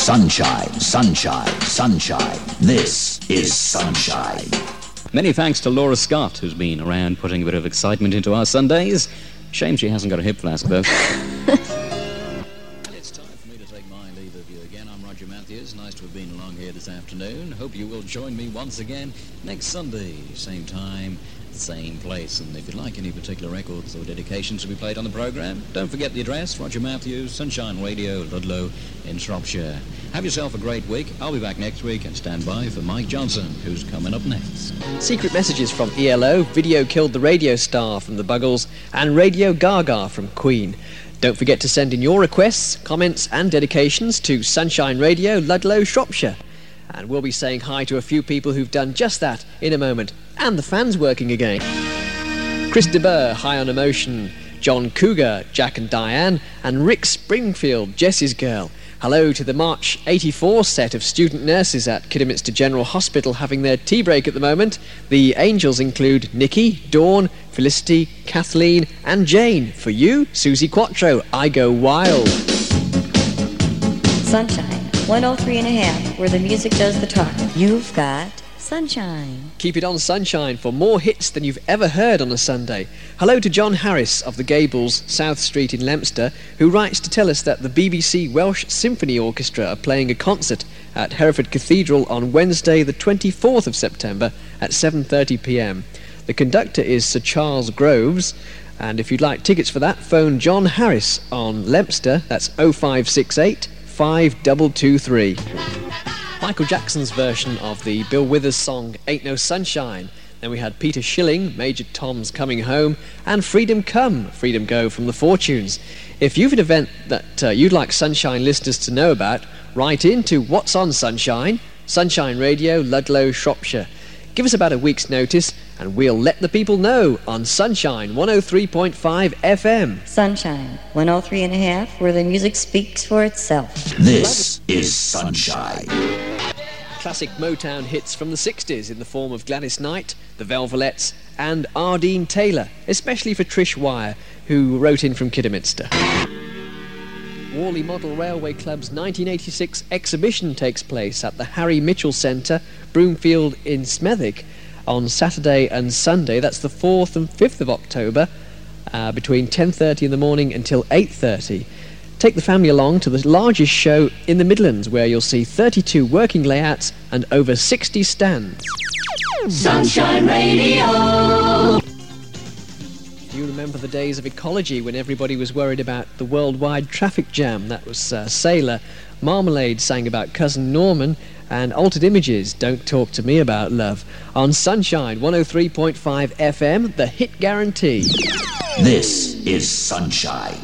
Sunshine, sunshine, sunshine. This is Sunshine. Many thanks to Laura Scott, who's been around putting a bit of excitement into our Sundays. Shame she hasn't got a hip flask, though. It's time for me to take my leave of you again. I'm Roger Matthews. Nice to have been along here this afternoon. Hope you will join me once again next Sunday, same time, same place. And if you'd like any particular records or dedications to be played on the programme, don't forget the address, Roger Matthews, Sunshine Radio, Ludlow in Shropshire. Have yourself a great week. I'll be back next week, and stand by for Mike Johnson, who's coming up next. Secret messages from ELO, Video Killed the Radio Star from the Buggles, and Radio Gaga from Queen. Don't forget to send in your requests, comments and dedications to Sunshine Radio, Ludlow, Shropshire. And we'll be saying hi to a few people who've done just that in a moment. And the fans working again. Chris de Burr, High on Emotion, John Cougar, Jack and Diane, and Rick Springfield, Jessie's Girl. Hello to the March 84 set of student nurses at Kidderminster General Hospital having their tea break at the moment. The angels include Nikki, Dawn, Felicity, Kathleen and Jane. For you, Susie Quattro, I Go Wild. Sunshine, 103.5, where the music does the talking. You've got Sunshine. Keep it on Sunshine for more hits than you've ever heard on a Sunday. Hello to John Harris of the Gables, South Street in Leominster, who writes to tell us that the BBC Welsh Symphony Orchestra are playing a concert at Hereford Cathedral on Wednesday the 24th of September at 7:30pm. The conductor is Sir Charles Groves, and if you'd like tickets for that, phone John Harris on Leominster, that's 0568 5223. Michael Jackson's version of the Bill Withers song Ain't No Sunshine. Then we had Peter Schilling, Major Tom's Coming Home, and Freedom Come, Freedom Go from the Fortunes. If you've an event that you'd like Sunshine listeners to know about, write in to What's on Sunshine, Sunshine Radio, Ludlow, Shropshire. Give us about a week's notice and we'll let the people know on Sunshine 103.5 FM. Sunshine, 103.5, where the music speaks for itself. This is Sunshine. Classic Motown hits from the 60s in the form of Gladys Knight, the Velvelettes and Ardeen Taylor, especially for Trish Wire, who wrote in from Kidderminster. Worley Model Railway Club's 1986 exhibition takes place at the Harry Mitchell Centre, Broomfield in Smethwick, on Saturday and Sunday. That's the 4th and 5th of October, between 10:30 in the morning until 8:30. Take the family along to the largest show in the Midlands, where you'll see 32 working layouts and over 60 stands. Sunshine Radio. You remember the days of ecology when everybody was worried about the worldwide traffic jam. That was Sailor. Marmalade sang about Cousin Norman, and Altered Images, Don't Talk to Me About Love. On Sunshine 103.5 FM, the hit guarantee. This is Sunshine.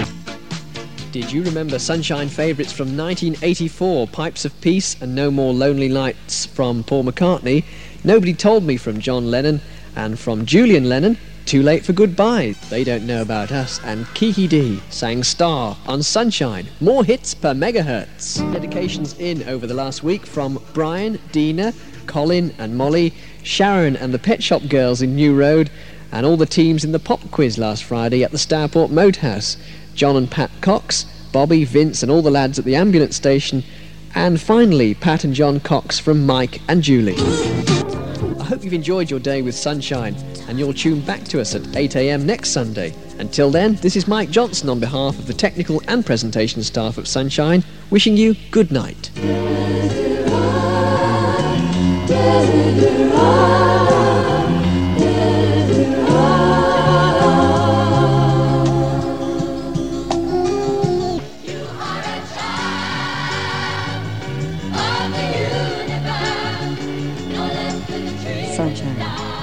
Did you remember Sunshine favourites from 1984, Pipes of Peace and No More Lonely Nights from Paul McCartney, Nobody Told Me from John Lennon, and from Julian Lennon, Too Late for Goodbye, They Don't Know About Us, and Kiki D sang Star on Sunshine. More hits per megahertz. Dedications in over the last week from Brian, Dina, Colin and Molly, Sharon and the Pet Shop Girls in New Road, and all the teams in the pop quiz last Friday at the Stourport Moat House. John and Pat Cox, Bobby, Vince and all the lads at the ambulance station, and finally Pat and John Cox from Mike and Julie. I hope you've enjoyed your day with Sunshine, and you'll tune back to us at 8 a.m. next Sunday. Until then, this is Mike Johnson on behalf of the technical and presentation staff of Sunshine, wishing you good night. Sunshine.